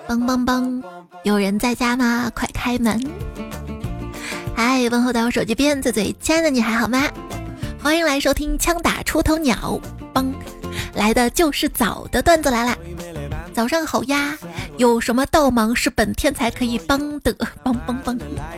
梆梆梆，有人在家吗？快开门！嗨，问候到手机边最最亲爱的你还好吗？欢迎来收听枪打出头鸟，梆，来的就是早的段子来啦。早上好呀，有什么道忙是本天才可以帮的？梆梆梆。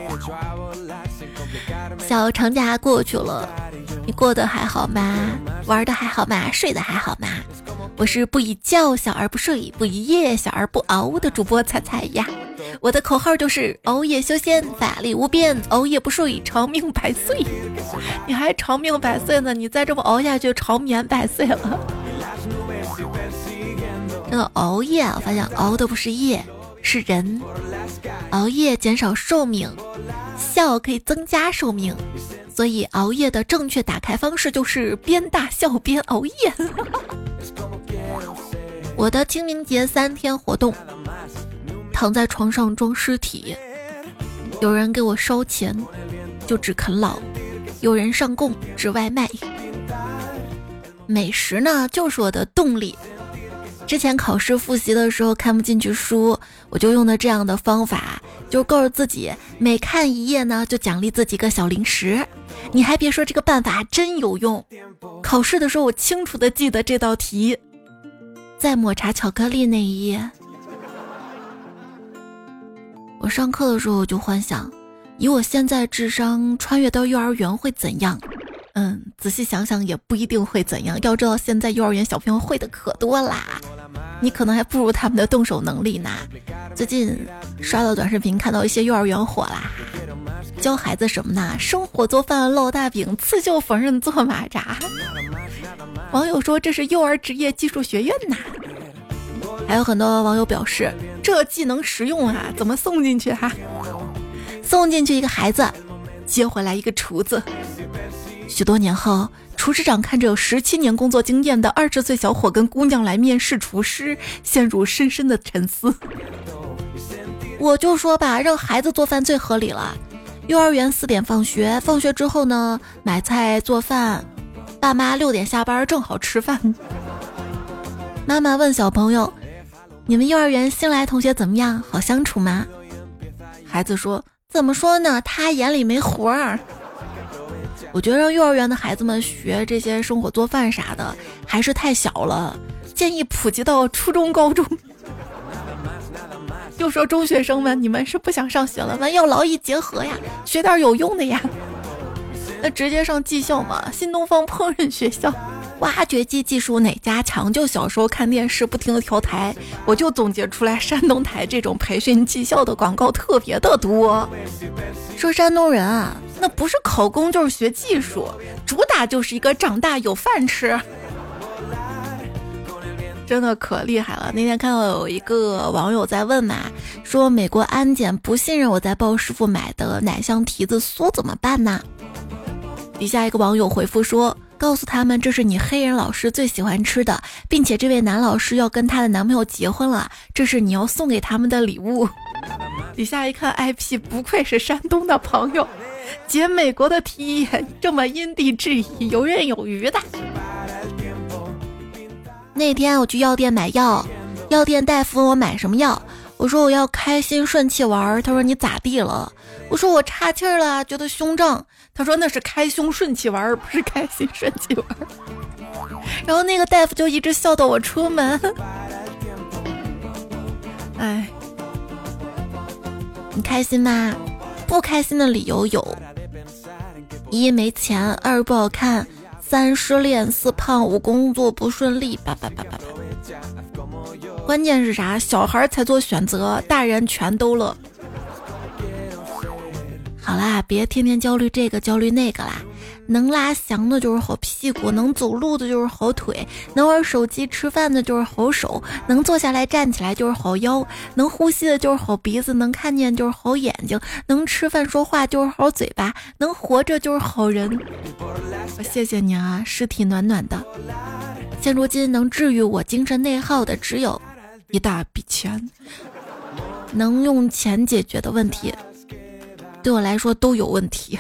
小长假过去了，你过得还好吗？玩的还好吗？睡得还好吗？我是不以觉小而不睡，不以夜小而不熬的主播彩彩呀。我的口号就是熬夜修仙，法力无边，熬夜不睡，长命百岁。你还长命百岁呢，你再这么熬下去，长眠百岁了。这个熬夜啊，我发现熬的不是夜，是人。熬夜减少寿命，笑可以增加寿命，所以熬夜的正确打开方式就是边大笑边熬夜。我的清明节3天活动，躺在床上装尸体，有人给我烧钱，就只啃老；有人上供，只外卖。美食呢，就是我的动力。之前考试复习的时候看不进去书，我就用的这样的方法，就告诉自己每看一页呢，就奖励自己个小零食。你还别说，这个办法真有用。考试的时候我清楚的记得这道题，在抹茶巧克力那一页。我上课的时候我就幻想，以我现在智商穿越到幼儿园会怎样。仔细想想也不一定会怎样。要知道现在幼儿园小朋友会的可多啦，你可能还不如他们的动手能力呢。最近刷到短视频，看到一些幼儿园火啦，教孩子什么呢？生火做饭、烙大饼、刺绣缝纫、做马扎。网友说这是幼儿职业技术学院呐。还有很多网友表示，这技能实用啊，怎么送进去啊？送进去一个孩子，接回来一个厨子。许多年后，厨师长看着有17年工作经验的20岁小伙跟姑娘来面试厨师，陷入深深的沉思。我就说吧，让孩子做饭最合理了。幼儿园4点放学，放学之后呢，买菜做饭，爸妈6点下班，正好吃饭。妈妈问小朋友，你们幼儿园新来同学怎么样？好相处吗？孩子说，怎么说呢，他眼里没活儿。我觉得让幼儿园的孩子们学这些生火做饭啥的还是太小了，建议普及到初中高中。就说中学生们，你们是不想上学了吗？要劳逸结合呀，学点有用的呀。那直接上技校嘛，新东方烹饪学校，挖掘机技术哪家强？就小时候看电视不停地调台，我就总结出来山东台这种培训技校的广告特别的多。说山东人啊，那不是考公就是学技术，主打就是一个长大有饭吃。真的可厉害了。那天看到有一个网友在问嘛，说美国安检不信任我在鲍师傅买的奶香提子酥怎么办呢？底下一个网友回复说，告诉他们这是你黑人老师最喜欢吃的，并且这位男老师要跟他的男朋友结婚了，这是你要送给他们的礼物。底下一看 IP， 不愧是山东的朋友，解美国的题这么因地制宜，游刃有余的。那天我去药店买药，药店大夫问我买什么药，我说我要开心顺气丸，他说你咋地了？我说我岔气了，觉得胸胀。他说那是开胸顺气丸，不是开心顺气丸。然后那个大夫就一直笑到我出门。哎，你开心吗？不开心的理由有：1没钱，2不好看，3失恋，4胖，5工作不顺利，叭叭叭叭叭。关键是啥？小孩才做选择，大人全都乐。好啦，别天天焦虑这个焦虑那个啦。能拉翔的就是好屁股，能走路的就是好腿，能玩手机吃饭的就是好手，能坐下来站起来就是好腰，能呼吸的就是好鼻子，能看见就是好眼睛，能吃饭说话就是好嘴巴，能活着就是好人。我谢谢你啊，尸体暖暖的。现如今能治愈我精神内耗的只有一大笔钱，能用钱解决的问题对我来说都有问题。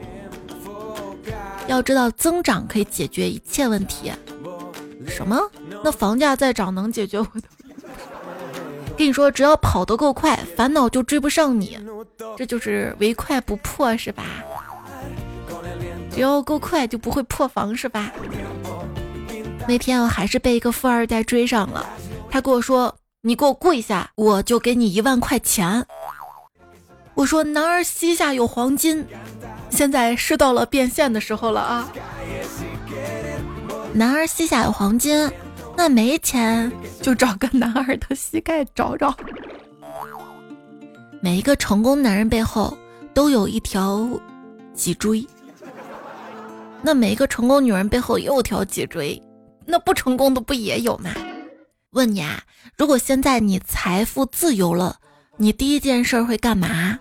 要知道增长可以解决一切问题。什么？那房价再涨能解决我的？ 跟你说，只要跑得够快，烦恼就追不上你，这就是唯快不破，是吧？只要够快就不会破防，是吧？那天我还是被一个富二代追上了，他跟我说，你给我跪下，我就给你1万块钱。我说，男儿膝下有黄金，现在是到了变现的时候了啊！男儿膝下有黄金，那没钱就找个男儿的膝盖找找。每一个成功男人背后都有一条脊椎，那每一个成功女人背后也有条脊椎，那不成功的不也有吗？问你啊，如果现在你财富自由了，你第一件事会干嘛？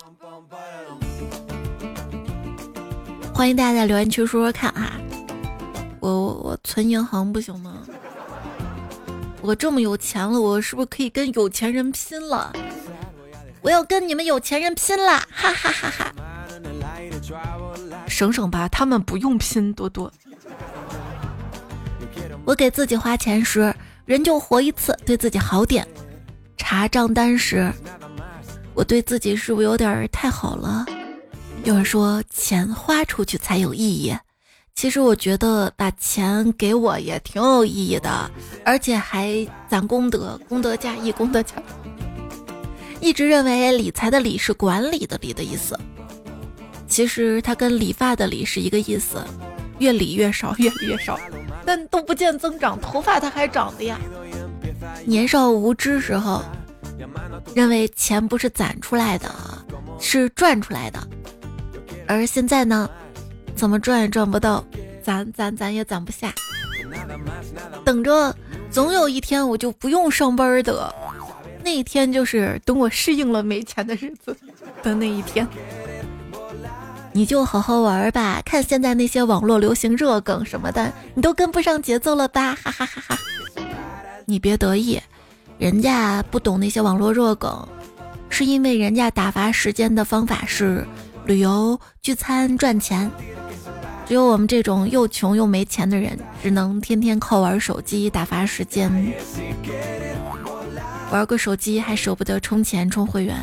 欢迎大家在留言区说说看啊！我存银行不行吗？我这么有钱了，我是不是可以跟有钱人拼了？我要跟你们有钱人拼了，哈哈哈哈！省省吧，他们不用拼，多多。我给自己花钱时，人就活一次，对自己好点。查账单时，我对自己是不是有点太好了？有人说钱花出去才有意义，其实我觉得把钱给我也挺有意义的，而且还攒功德，功德加益，功德加。一直认为理财的理是管理的理的意思，其实它跟理发的理是一个意思，越理越少，越理越少，但都不见增长，头发它还长的呀。年少无知时候，认为钱不是攒出来的，是赚出来的。而现在呢，怎么赚也赚不到，攒也攒不下，等着总有一天我就不用上班的，那一天就是等我适应了没钱的日子的那一天。你就好好玩吧，看现在那些网络流行热梗什么的，你都跟不上节奏了吧，哈哈哈哈。你别得意，人家不懂那些网络热梗，是因为人家打发时间的方法是旅游、聚餐赚钱，只有我们这种又穷又没钱的人，只能天天靠玩手机打发时间，玩个手机还舍不得充钱充会员。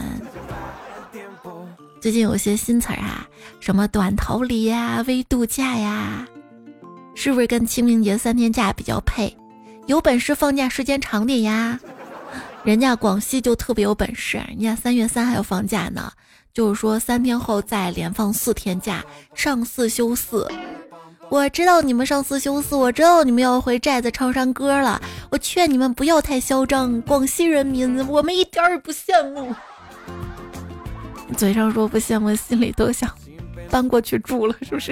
最近有些新词啊，什么短逃离呀、微度假呀，是不是跟清明节3天假比较配？有本事放假时间长点呀！人家广西就特别有本事，人家3月3还要放假呢，就是说3天后再连放4天假，上4休4。我知道你们上4休4，我知道你们要回寨子唱山歌了，我劝你们不要太嚣张，广西人民我们一点儿也不羡慕。嘴上说不羡慕，心里都想搬过去住了，是不是？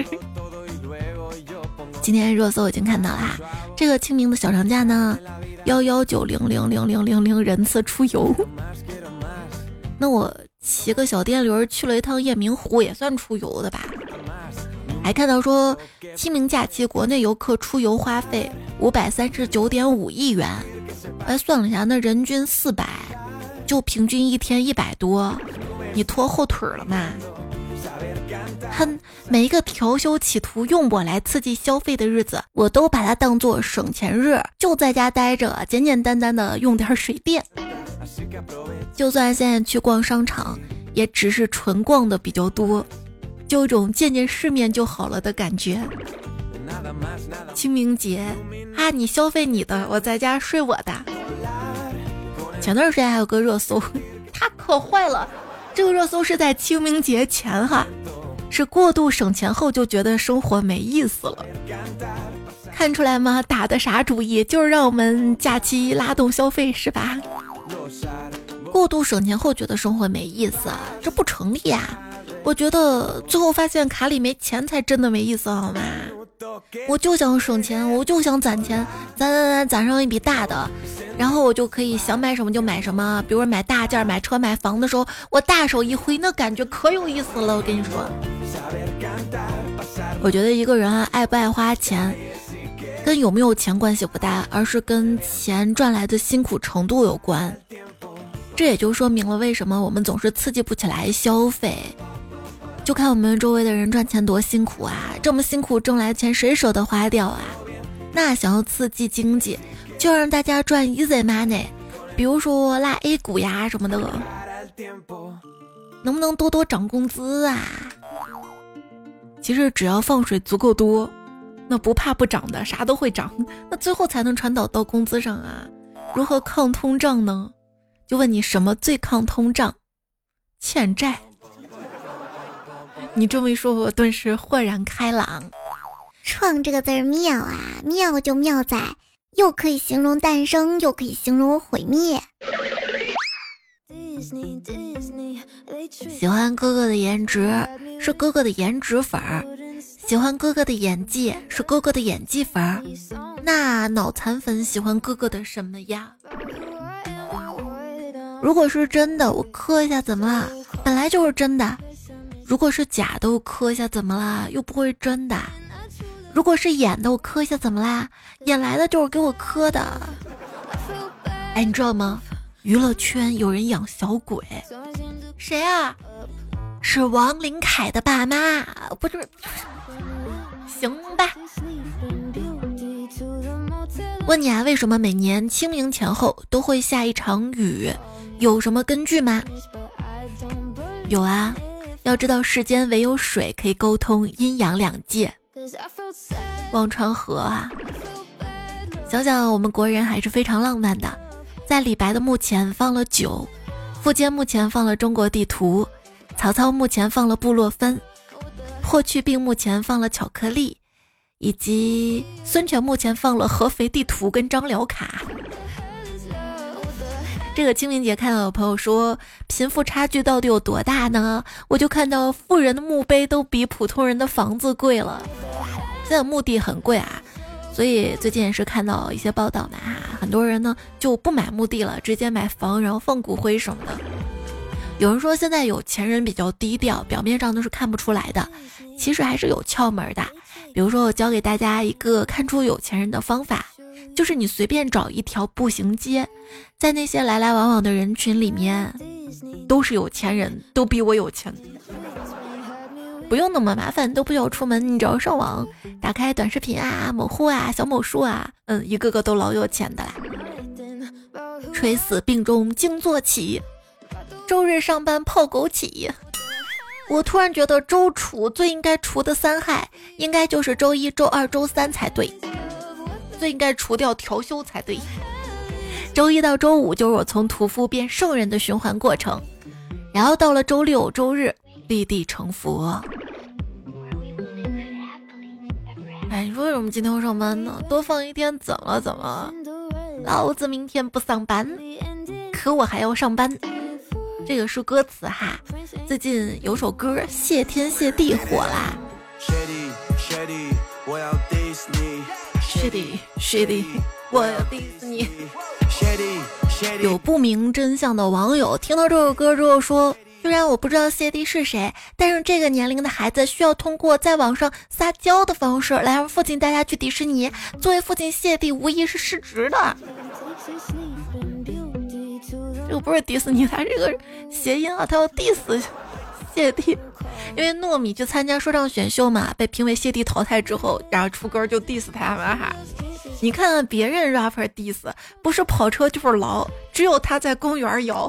今天热搜已经看到了，这个清明的小长假呢，119000000人次出游。那我骑个小电驴去了一趟雁鸣湖，也算出游的吧？还看到说，清明假期国内游客出游花费539.5亿元，算了一下，那人均400，就平均一天100多，你拖后腿了嘛？哼，每一个调休企图用我来刺激消费的日子，我都把它当作省钱日，就在家待着，简简单单的用点水电。就算现在去逛商场，也只是纯逛的比较多，就有种见见世面就好了的感觉。清明节啊，你消费你的，我在家睡我的。前段时间还有个热搜，它可坏了，这个热搜是在清明节前哈，是过度省钱后就觉得生活没意思了。看出来吗？打的啥主意？就是让我们假期拉动消费是吧？过度省钱后觉得生活没意思，这不成立啊！我觉得最后发现卡里没钱才真的没意思，好吗？我就想省钱，我就想攒钱，攒上一笔大的，然后我就可以想买什么就买什么。比如买大件、买车、买房的时候，我大手一挥，那感觉可有意思了。我跟你说，我觉得一个人爱不爱花钱，跟有没有钱关系不大，而是跟钱赚来的辛苦程度有关。这也就说明了为什么我们总是刺激不起来消费。就看我们周围的人赚钱多辛苦啊，这么辛苦挣来的钱谁舍得花掉啊？那想要刺激经济，就让大家赚 easy money， 比如说拉 A 股呀什么的，能不能多多涨工资啊？其实只要放水足够多，那不怕不涨的，啥都会涨，那最后才能传导到工资上啊。如何抗通胀呢？就问你什么最抗通胀？欠债。你这么一说，我顿时豁然开朗。 创这个字儿妙啊，妙就妙在又可以形容诞生，又可以形容毁灭。 喜欢哥哥的颜值是哥哥的颜值粉儿，喜欢哥哥的演技是哥哥的演技粉儿，那脑残粉喜欢哥哥的什么呀？如果是真的，我磕一下怎么啦？本来就是真的。如果是假的，我磕一下怎么啦？又不会真的。如果是演的，我磕一下怎么啦？演来的就是给我磕的。哎，你知道吗？娱乐圈有人养小鬼。谁啊？是王琳凯的爸妈。不是，行吧。问你啊，为什么每年清明前后都会下一场雨？有什么根据吗？有啊，要知道世间唯有水可以沟通阴阳两界。忘川河啊，想想我们国人还是非常浪漫的，在李白的墓前放了酒，苻坚墓前放了中国地图，曹操墓前放了部落分，霍去病墓前放了巧克力，以及孙权墓前放了合肥地图跟张辽卡。这个清明节看到有朋友说贫富差距到底有多大呢？我就看到富人的墓碑都比普通人的房子贵了。现在墓地很贵啊，所以最近也是看到一些报道嘛，很多人呢就不买墓地了，直接买房，然后放骨灰什么的。有人说现在有钱人比较低调，表面上都是看不出来的，其实还是有窍门的。比如说我教给大家一个看出有钱人的方法，就是你随便找一条步行街，在那些来来往往的人群里面都是有钱人，都比我有钱，不用那么麻烦，都不需要出门，你只要上网打开短视频啊，某乎啊，小某书啊，一个个都老有钱的啦。垂死病中惊坐起，周日上班泡枸杞。我突然觉得周除最应该除的三害应该就是周一周二周三才对，最应该除掉调休才对。周一到周五就是我从屠夫变圣人的循环过程，然后到了周六周日立地成佛。哎，你说为什么今天要上班呢？多放一天怎么了？老子明天不上班，可我还要上班。这个是歌词哈，最近有首歌谢天谢地火啦。我要 diss 你 Shady 我要 diss 你。有不明真相的网友听到这首歌之后说，虽然我不知道谢帝是谁，但是这个年龄的孩子需要通过在网上撒娇的方式来让父亲带他去迪士尼，作为父亲谢帝无疑是失职的。这个不是迪士尼，它这个谐音啊，他要 diss 谢帝。因为糯米去参加说唱选秀嘛，被评为谢帝淘汰之后，然后出歌就 diss 他们哈。你看看别人 rapper diss， 不是跑车就是劳，只有他在公园摇，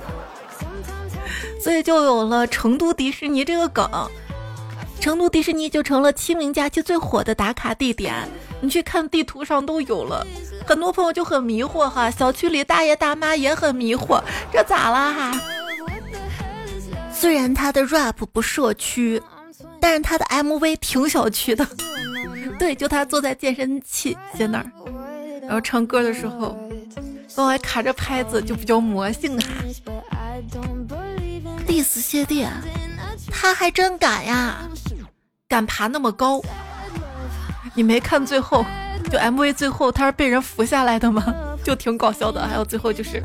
所以就有了成都迪士尼这个梗。成都迪士尼就成了清明假期最火的打卡地点，你去看地图上都有了。很多朋友就很迷惑哈，小区里大爷大妈也很迷惑，这咋了哈？虽然他的 rap 不社区，但是他的 MV 挺小区的。对，就他坐在健身器械那儿，然后唱歌的时候刚还卡着拍子，就比较魔性哈。diss 谢帝啊，他还真敢呀，敢爬那么高。你没看最后就 MV 最后他是被人扶下来的吗？就挺搞笑的。还有最后就是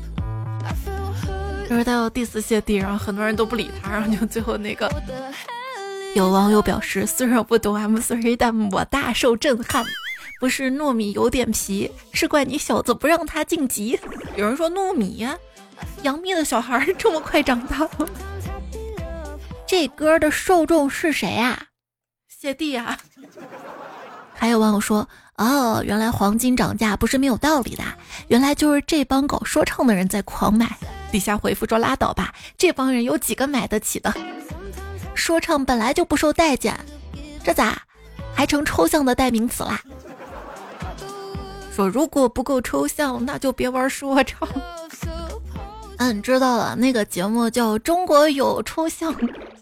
他要 diss 谢帝，然后很多人都不理他，然后就最后那个有网友表示，虽然不懂 M3， 但我大受震撼。不是糯米有点皮，是怪你小子不让他晋级。有人说糯米呀，杨幂的小孩这么快长大了。这歌的受众是谁啊？谢帝啊。还有网友说哦，原来黄金涨价不是没有道理的，原来就是这帮搞说唱的人在狂买。底下回复说拉倒吧，这帮人有几个买得起的？说唱本来就不受待见，这咋还成抽象的代名词啦？说如果不够抽象，那就别玩说唱。知道了，那个节目叫《中国有抽象》。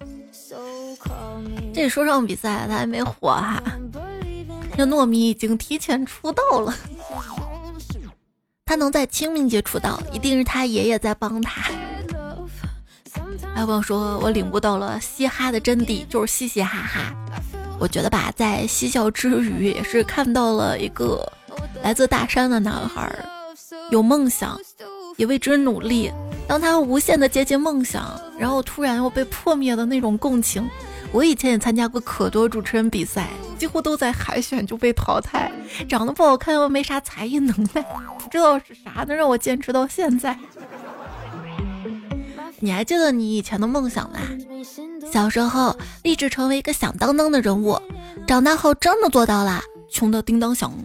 这说唱比赛他还没火哈，这糯米已经提前出道了。他能在清明节出道，一定是他爷爷在帮他。还有朋友说我领悟到了嘻哈的真谛，就是嘻嘻哈哈。我觉得吧，在嬉笑之余也是看到了一个来自大山的男孩，有梦想也为之努力，当他无限的接近梦想，然后突然又被破灭的那种共情。我以前也参加过可多主持人比赛，几乎都在海选就被淘汰，长得不好看又没啥才艺能耐，不知道是啥能让我坚持到现在。你还记得你以前的梦想吗？小时候立志成为一个响当当的人物，长大后真的做到了，穷得叮当响。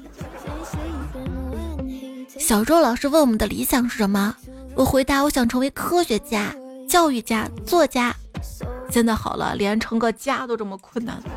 小时候老师问我们的理想是什么，我回答我想成为科学家、教育家、作家。现在好了，连成个家都这么困难。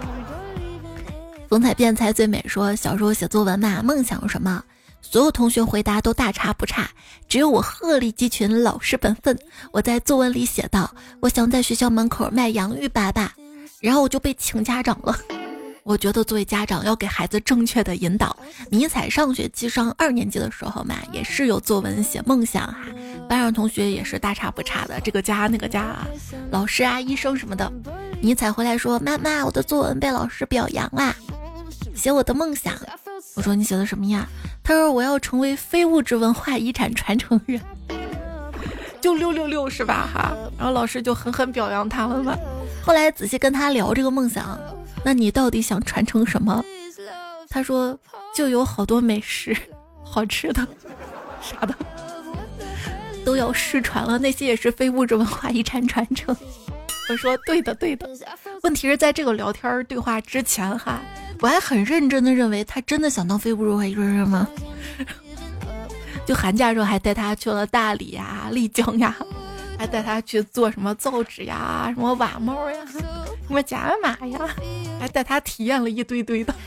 风采辩才最美说，小时候写作文嘛，梦想什么？所有同学回答都大差不差，只有我鹤立鸡群，老实本分。我在作文里写道，我想在学校门口卖洋芋粑粑，然后我就被请家长了。我觉得作为家长要给孩子正确的引导。尼采上学期上2年级的时候嘛，也是有作文写梦想哈，班上同学也是大差不差的，这个家那个家啊，老师啊、医生什么的。尼采回来说，妈妈，我的作文被老师表扬啦，写我的梦想。我说你写的什么呀？他说我要成为非物质文化遗产传承人。就666是吧哈？然后老师就狠狠表扬他们嘛。后来仔细跟他聊这个梦想，那你到底想传承什么？他说就有好多美食，好吃的啥的都要失传了，那些也是非物质文化遗产传承。我说对的对的。问题是在这个聊天对话之前哈，我还很认真的认为他真的想当非物质文化遗产传承吗？就寒假的时候还带他去了大理呀、丽江呀，还带他去做什么造纸呀、什么瓦帽呀、什么甲马呀，还带他体验了一堆堆的。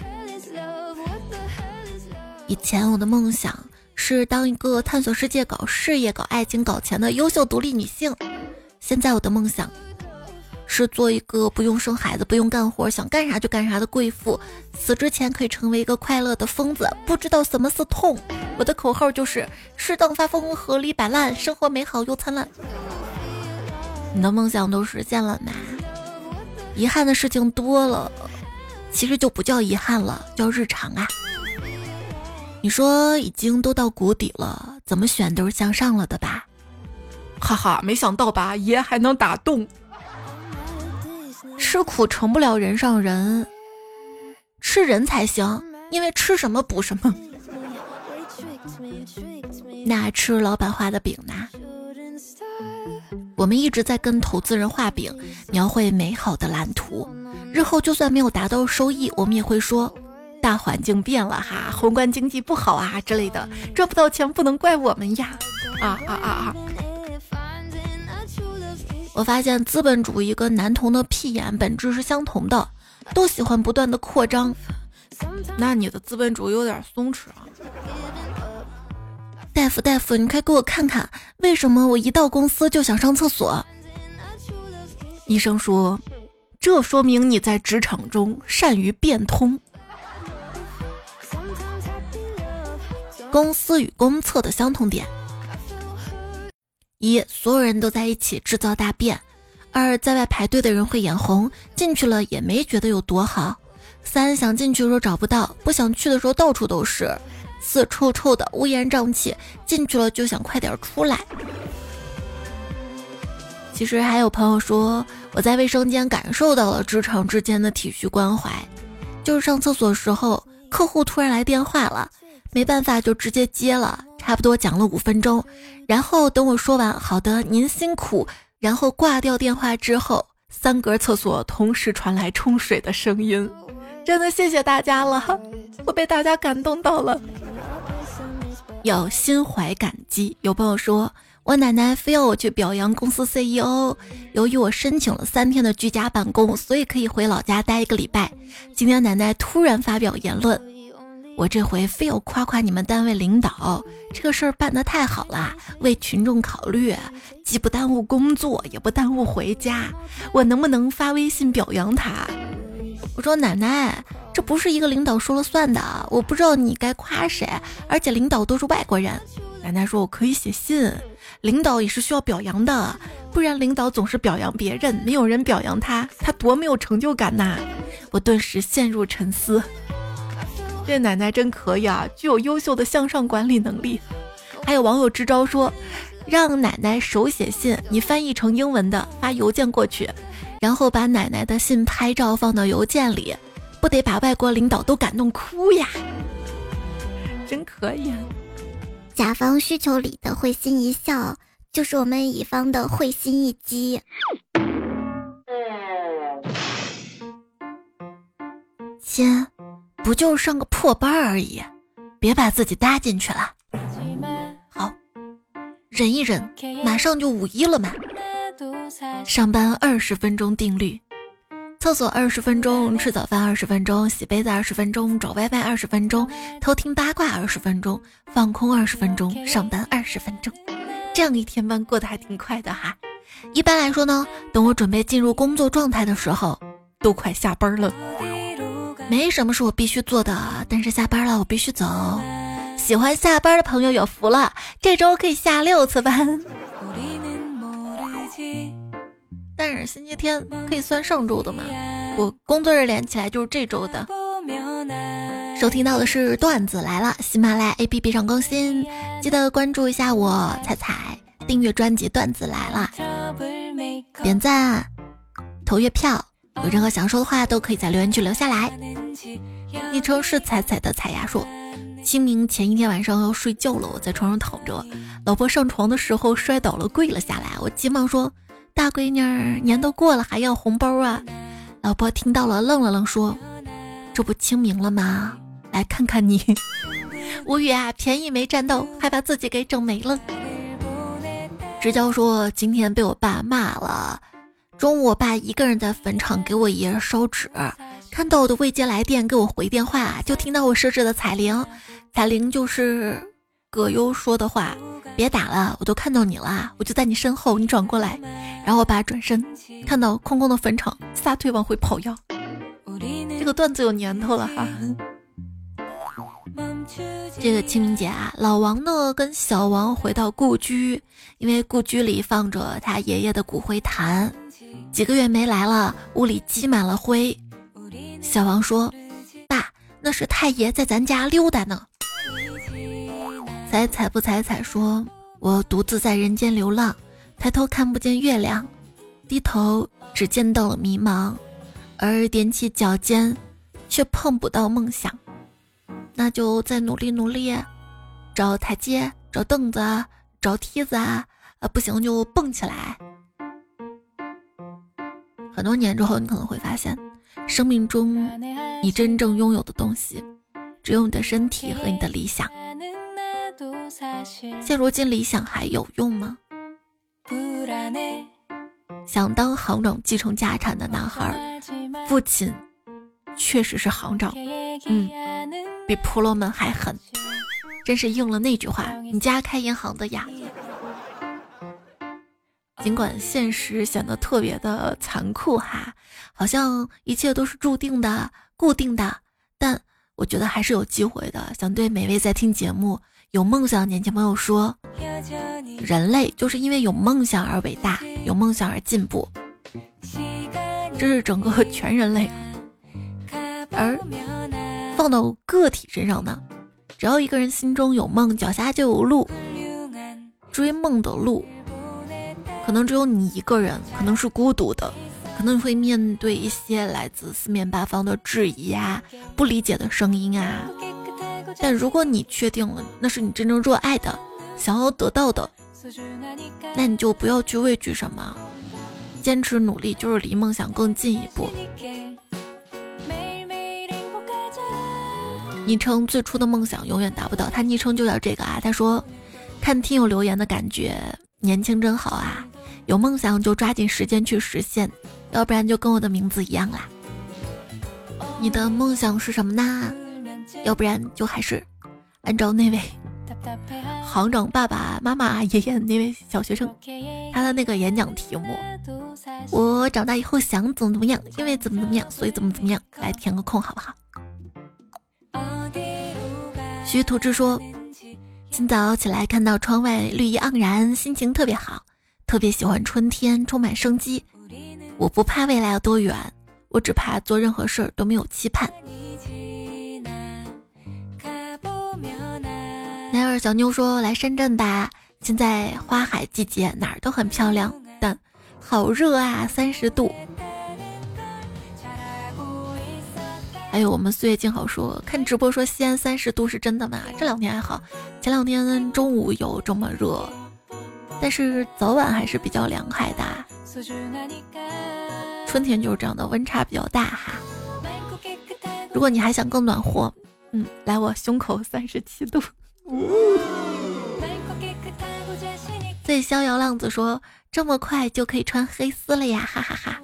以前我的梦想是当一个探索世界、搞事业、搞爱情、搞钱的优秀独立女性，现在我的梦想是做一个不用生孩子、不用干活、想干啥就干啥的贵妇，死之前可以成为一个快乐的疯子，不知道什么是痛。我的口号就是适当发疯，合理摆烂，生活美好又灿烂。你的梦想都实现了吗？遗憾的事情多了，其实就不叫遗憾了，叫日常啊。你说已经都到谷底了，怎么选都是向上了的吧？哈哈，没想到吧，爷还能打洞。吃苦成不了人上人，吃人才行，因为吃什么补什么。那吃老板画的饼呢？我们一直在跟投资人画饼，描绘美好的蓝图。日后就算没有达到收益，我们也会说大环境变了哈，宏观经济不好啊之类的，赚不到钱不能怪我们呀！我发现资本主义跟男童的屁眼本质是相同的，都喜欢不断的扩张。那你的资本主义有点松弛啊。大夫，你快给我看看，为什么我一到公司就想上厕所？医生说，这说明你在职场中善于变通。公司与公厕的相同点：一，所有人都在一起制造大便；二，在外排队的人会眼红，进去了也没觉得有多好；三，想进去的时候找不到，不想去的时候到处都是；四，臭臭的乌烟瘴气，进去了就想快点出来。其实还有朋友说，我在卫生间感受到了职场之间的体恤关怀，就是上厕所的时候，客户突然来电话了，没办法就直接接了，差不多讲了5分钟，然后等我说完好的您辛苦，然后挂掉电话之后，3格厕所同时传来冲水的声音， 真的谢谢大家了，我被大家感动到了，要心怀感激。有朋友说，我奶奶非要我去表扬公司 CEO， 由于我申请了3天的居家办公，所以可以回老家待1个礼拜。今天奶奶突然发表言论，我这回非要夸夸你们单位领导，这个事儿办得太好了，为群众考虑，既不耽误工作，也不耽误回家。我能不能发微信表扬他？我说奶奶，这不是一个领导说了算的，我不知道你该夸谁，而且领导都是外国人。奶奶说我可以写信，领导也是需要表扬的，不然领导总是表扬别人，没有人表扬他，他多没有成就感呐。我顿时陷入沉思，这奶奶真可以啊，具有优秀的向上管理能力。还有网友支招说，让奶奶手写信，你翻译成英文的发邮件过去，然后把奶奶的信拍照放到邮件里，不得把外国领导都感动哭呀，真可以啊。 甲方需求里的会心一笑，就是我们乙方的会心一击。 亲，不就是上个破班而已，别把自己搭进去了。好，忍一忍，马上就5·1了嘛。上班20分钟定律，厕所20分钟，吃早饭20分钟，洗杯子20分钟，找外卖20分钟，偷听八卦20分钟，放空20分钟，上班20分钟。这样一天班过得还挺快的哈。一般来说呢，等我准备进入工作状态的时候，都快下班了。没什么是我必须做的，但是下班了我必须走。喜欢下班的朋友有福了，这周可以下6次班。但是星期天可以算上周的吗？我工作日连起来就是这周的。收听到的是段子来了，喜马拉雅 APP 上更新，记得关注一下我彩彩，订阅专辑段子来了，点赞投月票，有任何想说的话都可以在留言区留下来。昵称是彩彩的彩呀说，清明前一天晚上要睡觉了，我在床上躺着，老婆上床的时候摔倒了跪了下来，我急忙说，大闺女儿年都过了还要红包啊。老婆听到了愣了愣说，这不清明了吗？来看看你。无语啊，便宜没占到，还把自己给整没了。直教说今天被我爸骂了，中午我爸一个人在坟场给我爷烧纸，看到我的未接来电给我回电话，就听到我设置的彩铃，彩铃就是葛优说的话，别打了，我都看到你了，我就在你身后，你转过来。然后我爸转身看到空空的坟场，撒腿往回跑呀。这个段子有年头了哈。这个清明节啊，老王呢跟小王回到故居，因为故居里放着他爷爷的骨灰坛，几个月没来了，屋里积满了灰。小王说，爸，那是太爷在咱家溜达呢。彩彩不彩彩说，我独自在人间流浪，抬头看不见月亮，低头只见到了迷茫，而踮起脚尖却碰不到梦想。那就再努力努力，找台阶，找凳子，找梯子啊，不行就蹦起来。很多年之后，你可能会发现，生命中你真正拥有的东西，只有你的身体和你的理想。现如今理想还有用吗？想当行长继承家产的男孩，父亲确实是行长，比婆罗门还狠，真是应了那句话，你家开银行的呀。尽管现实显得特别的残酷哈，好像一切都是注定的、固定的，但我觉得还是有机会的。想对每位在听节目有梦想的年轻朋友说，人类就是因为有梦想而伟大，有梦想而进步，这是整个全人类。而放到个体身上呢，只要一个人心中有梦，脚下就有路。追梦的路可能只有你一个人，可能是孤独的，可能会面对一些来自四面八方的质疑啊，不理解的声音啊。但如果你确定了那是你真正热爱的，想要得到的，那你就不要去畏惧什么，坚持努力就是离梦想更近一步。 昵称最初的梦想永远达不到，他昵称就叫这个啊。他说看听友留言的感觉，年轻真好啊，有梦想就抓紧时间去实现，要不然就跟我的名字一样啦。你的梦想是什么呢？要不然就还是按照那位行长爸爸妈妈爷爷那位小学生他的那个演讲题目，我长大以后想怎么样，因为怎么样所以怎么样，来填个空好不好？徐土之说，今早起来看到窗外绿意盎然，心情特别好，特别喜欢春天，充满生机。我不怕未来有多远，我只怕做任何事儿都没有期盼。奈尔小妞说，来深圳吧，现在花海季节，哪儿都很漂亮，但好热啊，30度。还有我们岁月静好说，看直播说西安30度是真的吗？这2天还好，前2天中午有这么热，但是早晚还是比较凉快的。春天就是这样的，温差比较大哈。如果你还想更暖和，来我胸口37度。最逍遥浪子说，这么快就可以穿黑丝了呀，哈哈哈。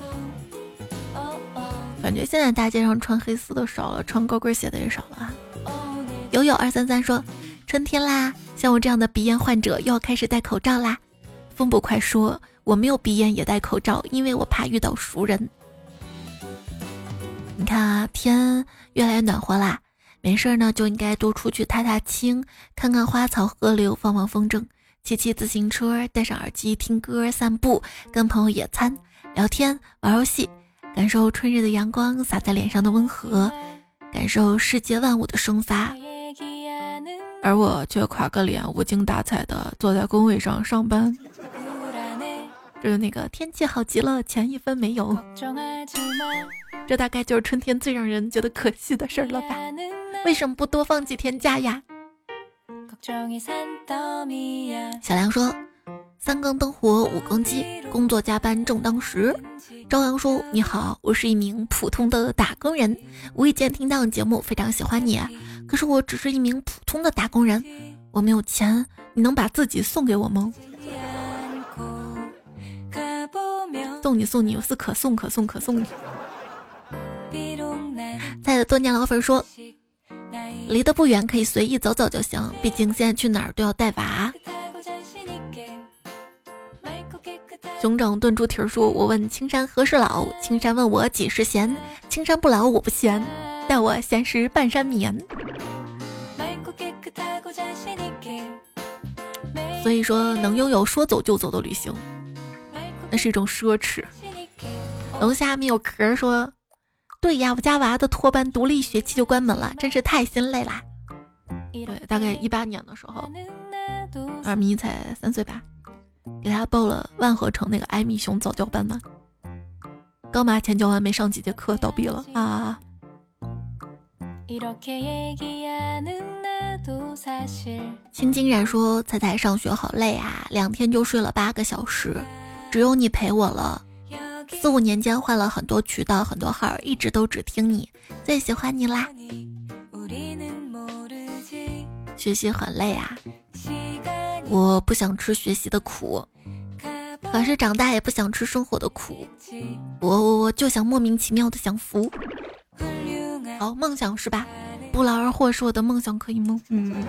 感觉现在大街上穿黑丝的少了，穿高跟鞋的也少了啊。友友233说，春天啦，像我这样的鼻炎患者又要开始戴口罩啦。风不快说，我没有鼻炎也戴口罩，因为我怕遇到熟人。你看啊，天越来越暖和啦，没事呢就应该多出去踏踏青，看看花草河流，放放风筝，骑骑自行车，戴上耳机听歌，散步，跟朋友野餐，聊天，玩游戏，感受春日的阳光洒在脸上的温和，感受世界万物的生发。而我却垮个脸，无精打采的坐在工位上上班。就是那个天气好极了，钱1分没有。这大概就是春天最让人觉得可惜的事儿了吧？为什么不多放几天假呀？小梁说，3更灯火5更鸡，工作加班正当时。朝阳说，你好，我是一名普通的打工人，无意间听到你节目，非常喜欢你，可是我只是一名普通的打工人，我没有钱，你能把自己送给我吗？送你，有似可送你。在的多年老粉说，离得不远可以随意走走就行，毕竟现在去哪儿都要带娃。熊掌炖猪蹄说，我问青山何时老，青山问我几时闲，青山不老我不闲，待我闲时半山眠。所以说能拥有说走就走的旅行，那是一种奢侈。龙虾没有壳说，对呀，我家娃的托班读了1学期就关门了，真是太心累啦。对，大概18年的时候，二咪才3岁吧，给他报了万和城那个艾米熊早教班嘛，刚把钱交完没上几节课倒闭了啊。青金然说，彩彩上学好累啊，2天就睡了8个小时，只有你陪我了。4、5年间换了很多渠道很多号，一直都只听你，最喜欢你啦。学习很累啊，我不想吃学习的苦，可是长大也不想吃生活的苦，我就想莫名其妙的享福。好，梦想是吧？不劳而获是我的梦想，可以吗？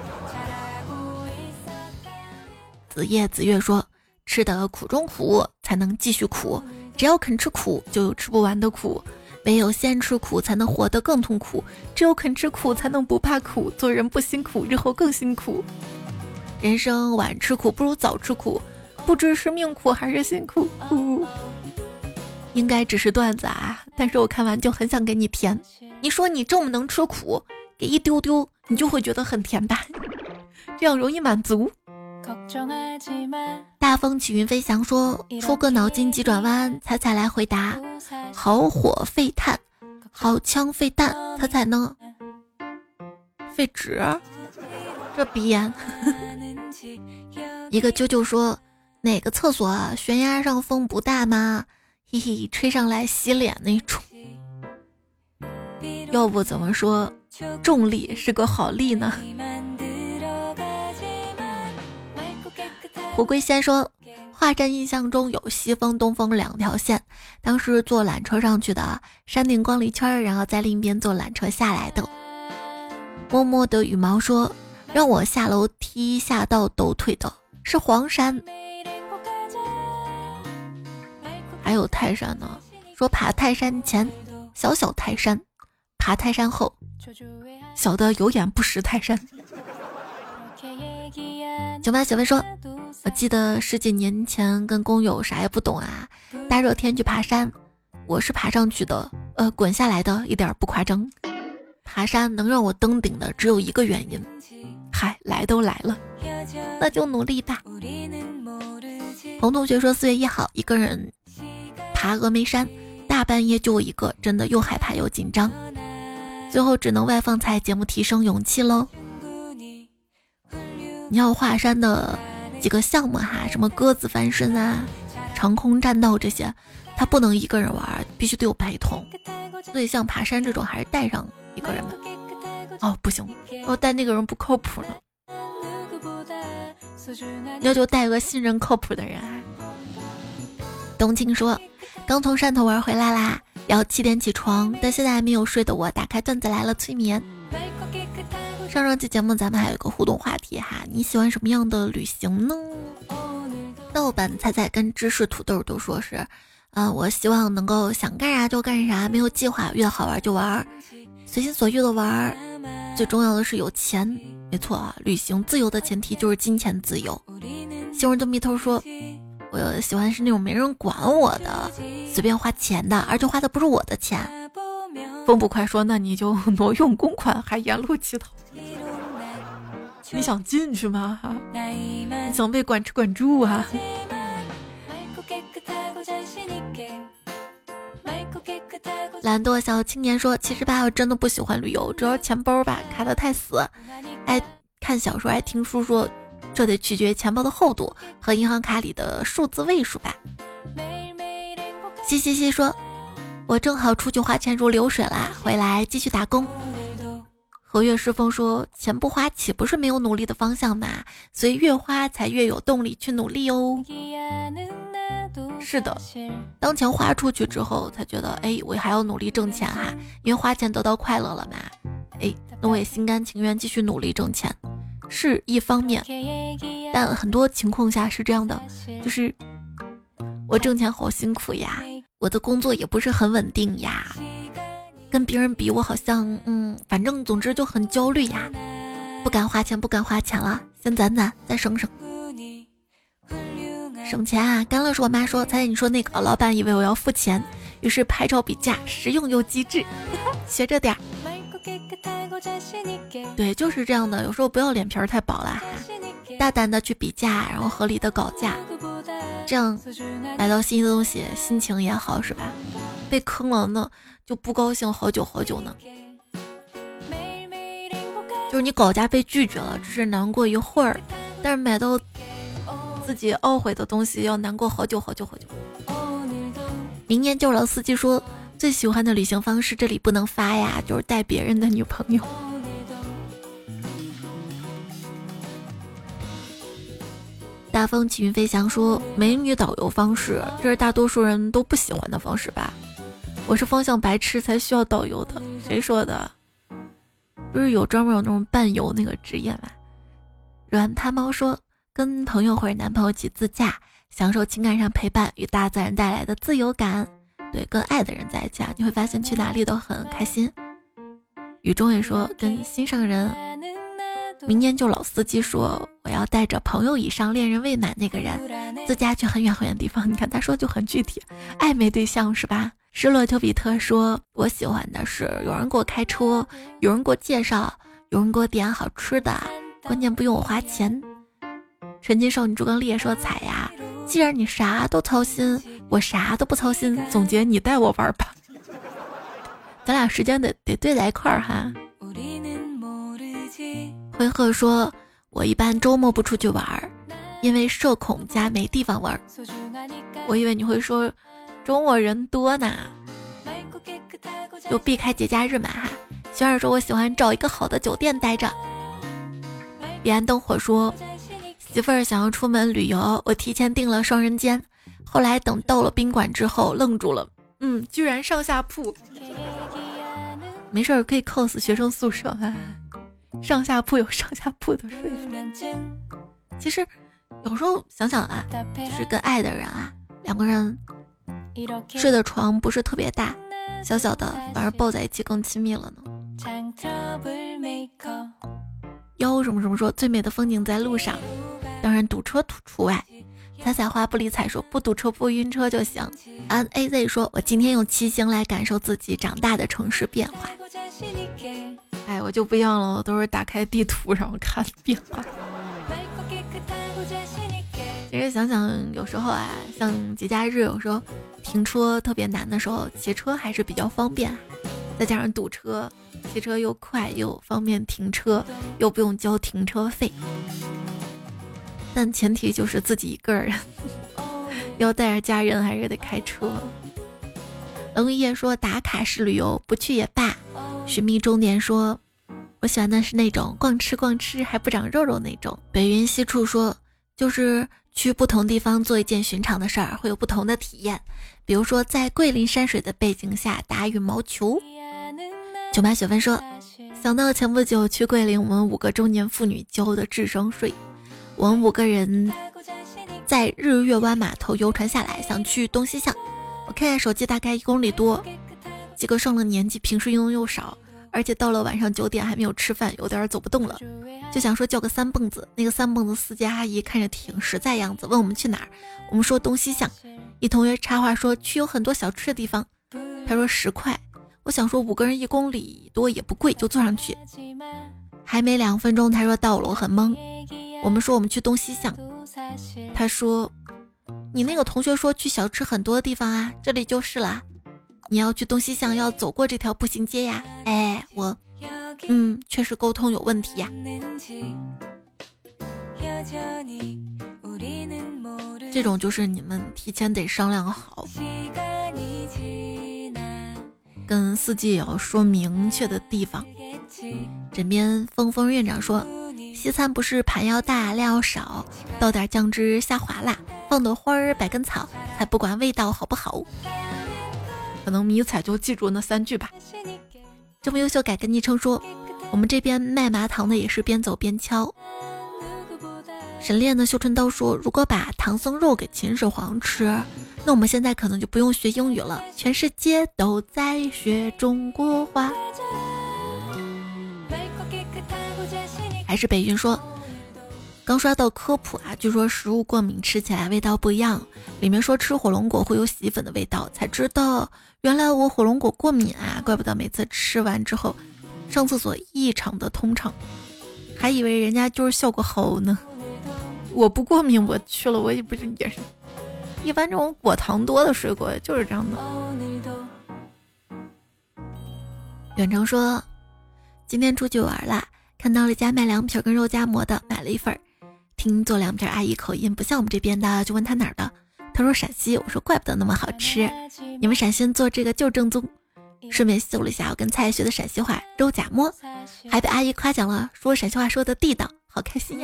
子夜子月说，吃的苦中苦才能继续苦，只要肯吃苦就有吃不完的苦，唯有先吃苦才能活得更痛苦，只有肯吃苦才能不怕苦，做人不辛苦日后更辛苦，人生晚吃苦不如早吃苦，不知是命苦还是辛苦。应该只是段子啊，但是我看完就很想给你甜。你说你这么能吃苦，给一丢丢你就会觉得很甜吧，这样容易满足。大风起云飞翔说，出个脑筋急转弯，彩彩来回答。好火废炭，好枪废弹，彩彩呢？废纸，这鼻炎。一个啾啾说，哪个厕所啊？悬崖上风不大吗？嘿嘿，吹上来洗脸那种。要不怎么说重力是个好力呢。胡龟仙说，华山印象中有西风东风两条线，当时坐缆车上去的，山顶逛了一圈，然后在另一边坐缆车下来的。默默的羽毛说，让我下楼梯下到抖腿的是黄山。还有泰山呢，说爬泰山前小小泰山，爬泰山后小的有眼不识泰山。九八小薇说，我记得10几年前跟工友啥也不懂啊，大热天去爬山，我是爬上去的，滚下来的，一点不夸张。爬山能让我登顶的只有一个原因，嗨，来都来了，那就努力吧。洪同学说，4月1号一个人爬峨眉山，大半夜就我一个，真的又害怕又紧张，最后只能外放菜节目提升勇气喽。你要华山的几个项目哈，什么鸽子翻身啊、长空栈道这些，他不能一个人玩，必须得有陪同。所以像爬山这种还是带上一个人吧。哦，不行，我带那个人不靠谱呢，要求带个信任靠谱的人。冬青说，刚从汕头玩回来啦，要7点起床，但现在还没有睡的我打开段子来了催眠。上期节目咱们还有个互动话题哈，你喜欢什么样的旅行呢？豆瓣菜菜跟芝士土豆都说是我希望能够想干啥就干啥，没有计划，遇到好玩就玩，随心所欲的玩，最重要的是有钱。没错啊，旅行自由的前提就是金钱自由。西红柿蜜头说，我喜欢是那种没人管我的，随便花钱的，而且花的不是我的钱。风不快说，那你就挪用公款还沿路乞讨。你想进去吗？你想被管吃管住啊？懒惰小青年说，其实吧，我真的不喜欢旅游，主要钱包吧卡得太死，爱看小说爱听书说，这得取决钱包的厚度和银行卡里的数字位数吧。嘻嘻嘻说，我正好出去花钱如流水啦，回来继续打工。和月师风说，钱不花岂不是没有努力的方向嘛，所以越花才越有动力去努力哦。是的，当钱花出去之后才觉得我还要努力挣钱哈，因为花钱得到快乐了嘛，那我也心甘情愿继续努力挣钱，是一方面，但很多情况下是这样的，就是我挣钱好辛苦呀，我的工作也不是很稳定呀，跟别人比我好像反正总之就很焦虑呀，不敢花钱了，先攒攒再省钱啊。甘乐是我妈说，才你说那个老板以为我要付钱，于是拍照比价，实用又机智学着点。对，就是这样的，有时候不要脸皮太薄了，大胆的去比价，然后合理的搞价，这样买到心仪的东西心情也好，是吧？被坑了呢就不高兴好久呢，就是你搞价被拒绝了，只是难过一会儿，但是买到自己懊悔的东西要难过好久。明年就老司机说，最喜欢的旅行方式这里不能发呀，就是带别人的女朋友。大风起云飞翔说，美女导游方式，这是大多数人都不喜欢的方式吧？我是方向白痴才需要导游的，谁说的？不是专门有那种伴游那个职业吗？软塌猫说，跟朋友或者男朋友一起自驾，享受情感上陪伴与大自然带来的自由感。对，跟爱的人在一起你会发现去哪里都很开心。雨中也说，跟心上人。明年就老司机说，我要带着朋友以上恋人未满那个人自驾去很远的地方。你看他说就很具体，暧昧对象是吧？失落丘比特说，我喜欢的是有人给我开车，有人给我介绍，有人给我点好吃的，关键不用我花钱。纯金少女朱刚烈说，彩呀，既然你啥都操心，我啥都不操心，总结你带我玩吧。咱俩时间得对在一块儿哈。灰鹤说，我一般周末不出去玩，因为社恐加没地方玩。我以为你会说周末人多呢，就避开节假日嘛哈。 轩儿说我喜欢找一个好的酒店待着。彼岸灯火说媳妇儿想要出门旅游，我提前订了双人间，后来等到了宾馆之后愣住了，居然上下铺。没事儿可以 cos 学生宿舍啊，上下铺有上下铺的睡法。其实有时候想想啊，就是跟爱的人啊，两个人睡的床不是特别大，小小的反而抱在一起更亲密了呢。妖什么什么说最美的风景在路上，当然堵车除外。采采花不理睬说不堵车不晕车就行。安 AZ 说我今天用骑行来感受自己长大的城市变化。哎，我就不一样了，我都是打开地图然后看变化。其实想想有时候啊，像节假日有时候停车特别难的时候，骑车还是比较方便，再加上堵车，骑车又快又方便停车，又不用交停车费。但前提就是自己一个人要带着家人还是得开车。冷雨夜说打卡式旅游不去也罢。寻觅终点说我喜欢的是那种逛吃逛吃还不长肉肉那种。北云西处说就是去不同地方做一件寻常的事儿会有不同的体验，比如说在桂林山水的背景下打羽毛球。九白雪芬说想到前不久去桂林我们5个中年妇女交的智商税，我们5个人在日月湾码头游船下来，想去东西向，我看看手机大概1公里多，几个上了年纪平时运动又少，而且到了晚上9点还没有吃饭，有点走不动了，就想说叫个3蹦子。那个3蹦子司机阿姨看着挺实在样子，问我们去哪儿，我们说东西向。一同学插话说去有很多小吃的地方，他说10块，我想说5个人1公里多也不贵，就坐上去。还没2分钟他说到了，我很懵，我们说我们去东西向，他说你那个同学说去小吃很多的地方啊，这里就是了，你要去东西向要走过这条步行街呀。哎，我确实沟通有问题呀。这种就是你们提前得商量好，跟司机也要说明确的地方。枕边风风院长说西餐不是盘要大料要少，倒点酱汁下滑啦，放朵花儿摆根草，才不管味道好不好。可能迷彩就记住那3句吧。这么优秀改个昵称说我们这边卖麻糖的也是边走边敲。沈炼的绣春刀说如果把唐僧肉给秦始皇吃，那我们现在可能就不用学英语了，全世界都在学中国话。还是北云说刚刷到科普啊，据说食物过敏吃起来味道不一样，里面说吃火龙果会有洗衣粉的味道，才知道原来我火龙果过敏啊，怪不得每次吃完之后上厕所异常的通畅，还以为人家就是效果好呢。我不过敏，我去了我也不是也是一般这种果糖多的水果就是这样的。远程说今天出去玩啦，看到了一家卖凉皮跟肉夹馍的，买了一份，听做凉皮阿姨口音不像我们这边的，就问他哪儿的，他说陕西，我说怪不得那么好吃，你们陕西人做这个就正宗。顺便搜了一下我跟蔡学的陕西话肉夹馍，还被阿姨夸奖了，说陕西话说的地道，好开心呀。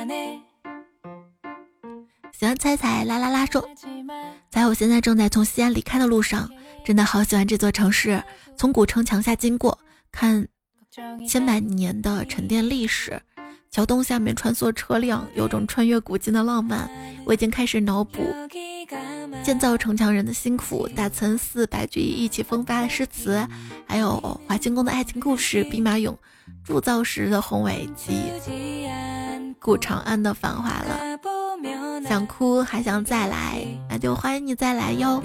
喜欢猜猜啦啦啦说在我现在正在从西安离开的路上，真的好喜欢这座城市，从古城墙下经过，看千百年的沉淀历史，桥洞下面穿梭车辆，有种穿越古今的浪漫。我已经开始脑补建造城墙人的辛苦，大岑寺白居易意气风发的诗词，还有华清宫的爱情故事，兵马俑铸造时的宏伟及古长安的繁华了。想哭还想再来，那就欢迎你再来哟。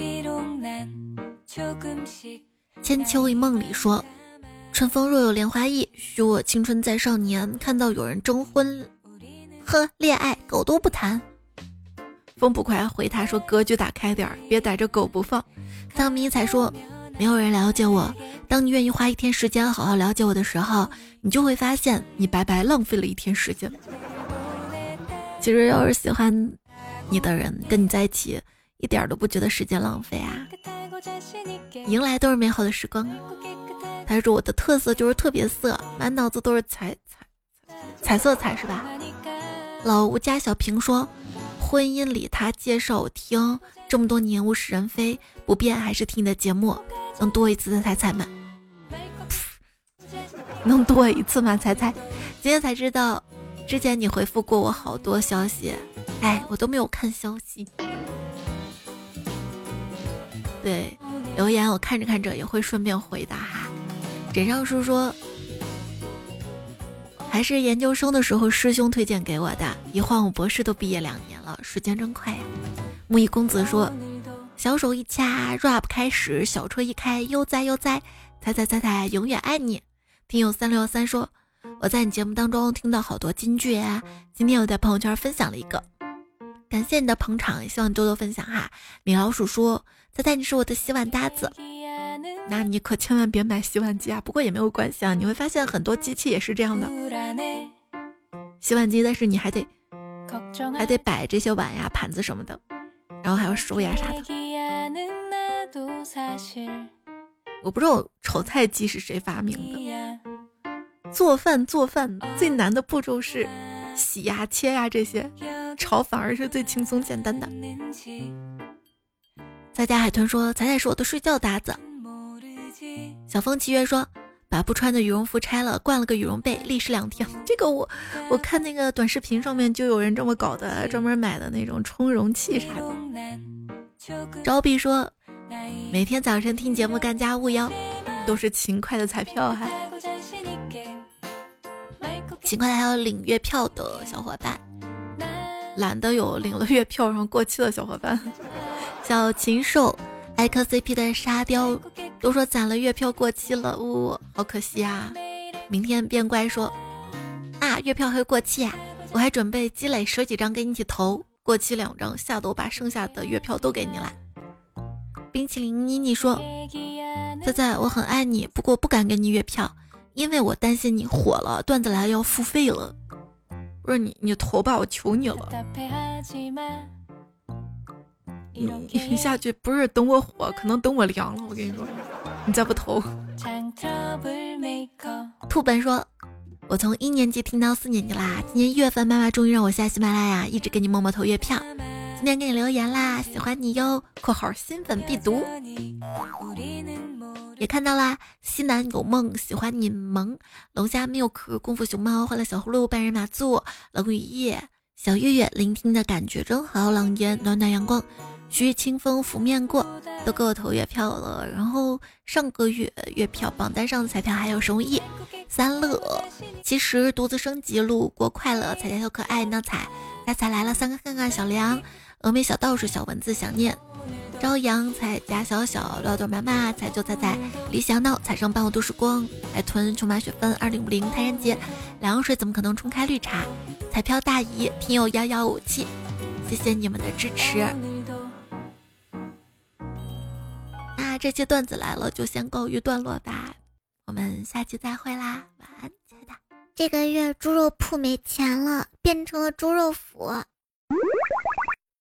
千秋一梦里说春风若有莲花意，许我青春在少年，看到有人征婚呵恋爱狗都不谈。风不快回他说格局打开点，别逮着狗不放。藏迷才说没有人了解我，当你愿意花1天时间好好了解我的时候，你就会发现你白白浪费了1天时间。其实要是喜欢你的人跟你在一起一点都不觉得时间浪费啊，迎来都是美好的时光啊。 他说我的特色就是特别色，满脑子都是彩色彩是吧？老吴家小平说，婚姻里他介绍我听，这么多年物是人非，不变还是听你的节目，能多一次的彩吗？能多一次吗？彩今天才知道，之前你回复过我好多消息，我都没有看消息。对，留言我看着看着也会顺便回答哈。枕上叔说，还是研究生的时候师兄推荐给我的，一晃我博士都毕业2年了，时间真快呀。木易公子说，小手一掐 rap 开始，小车一开悠哉悠哉，彩永远爱你。听友3613说，我在你节目当中听到好多金句啊，今天我在朋友圈分享了一个，感谢你的捧场，也希望你多多分享哈。米老鼠说，彩你是我的洗碗搭子，那你可千万别买洗碗机啊，不过也没有关系啊，你会发现很多机器也是这样的，洗碗机但是你还得摆这些碗呀盘子什么的，然后还有收呀啥的。我不知道炒菜机是谁发明的，做饭最难的步骤是洗呀切呀这些，炒反而是最轻松简单的。在家海豚说，彩是我的睡觉搭子。小风七月说，把不穿的羽绒服拆了，灌了个羽绒被，历时2天。这个我看那个短视频上面就有人这么搞的，专门买的那种充绒器啥的。招娣说，每天早晨听节目干家务哟，都是勤快的彩票哈。勤快还有领月票的小伙伴，懒得有领了月票然后过期的小伙伴。小禽兽艾克 CP 的沙雕都说攒了月票过期了，好可惜啊。明天变乖说，月票还过期啊，我还准备积累10几张给你一起投，过期2张，吓得我把剩下的月票都给你了。冰淇淋妮妮说，在我很爱你，不过不敢给你月票，因为我担心你火了，段子来了要付费了。不是你投吧，我求你了。你下去不是等我火，可能等我凉了，我跟你说，你再不投。兔本说，我从1年级听到4年级啦，今年1月份妈妈终于让我下喜马拉雅，一直给你默默投月票，今天给你留言啦，喜欢你哟（括号新粉必读）。也看到啦，西南有梦，喜欢你萌，龙虾milk，功夫熊猫，欢乐小葫芦，半人马座，冷雨夜，小月月，聆听的感觉真好，朗言，暖暖阳光，徐清风拂面过，都给我投月票了。然后上个月月票榜单上的彩票还有生意三乐，其实独自升级，路过快乐，彩彩又可爱呢，彩来了，3个看看小梁，峨眉小道士，小蚊子想念，朝阳彩家小小廖豆妈妈彩就彩理想闹彩上伴我度时光，海豚琼马雪芬2050泰然节，凉水怎么可能冲开绿茶，彩票大姨听友1157，谢谢你们的支持。那这期段子来了就先告一段落吧，我们下期再会啦，晚安，亲爱的。 这个月猪肉铺没钱了，变成了猪肉府。